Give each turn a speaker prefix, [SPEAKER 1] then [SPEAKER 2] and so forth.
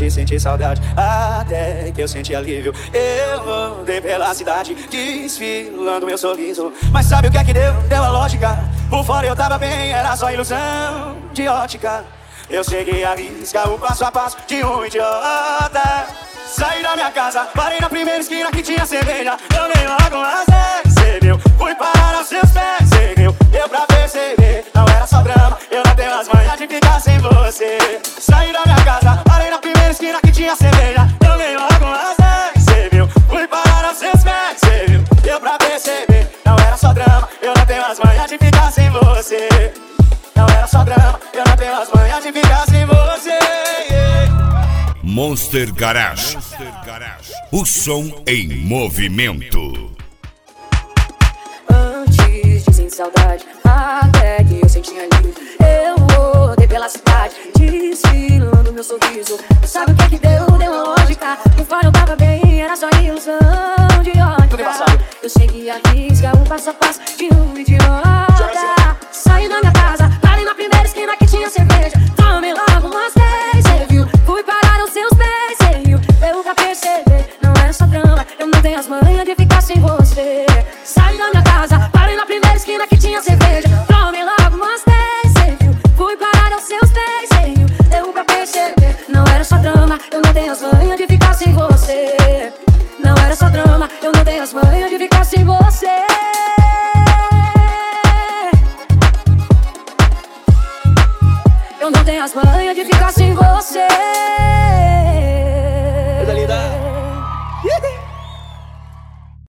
[SPEAKER 1] de sentir saudade, até que eu senti alívio. Eu rodei pela cidade, desfilando meu sorriso. Mas sabe o que é que deu? Deu a lógica. Por fora eu tava bem, era só ilusão de ótica. Eu cheguei a riscar o passo a passo de um idiota. Saí da minha casa, parei na primeira esquina que tinha cerveja. Tomei logo umas 10, cê viu? Fui parar aos seus pés, cê viu? Deu pra perceber, não era só drama. Eu não tenho as manhas de ficar sem você. Saí da minha casa, parei na primeira esquina que tinha cerveja. Tomei logo umas 10, cê viu? Fui parar aos seus pés, cê viu? Deu pra perceber, não era só drama. Eu não tenho as manhas de ficar sem você. Não era só drama, eu não tenho as manhas de ficar sem você.
[SPEAKER 2] Monster Garage. O som em movimento.
[SPEAKER 3] Antes de sentir saudade, até que eu senti alívio. Eu rodei pela cidade, desfilando meu sorriso. Sabe o que é que deu? Deu uma lógica. Por fora eu tava bem, era só ilusão de ótica. Eu segui a risca, um passo a passo de um idiota. Saí da minha casa, parei na primeira esquina que tinha cerveja. Tomei logo umas 10, cê viu? Fui parar aos seus pés, cê viu? Deu pra perceber, não é só drama. Eu não tenho as manhas de ficar sem você. Saí da minha casa, parei na primeira esquina que tinha cerveja. Tomei logo umas 10, cê viu? Fui parar aos seus pés, cê viu? Deu pra perceber, não era só drama. Eu não tenho as manhas de ficar sem você. Não era só drama, eu não tenho as manhas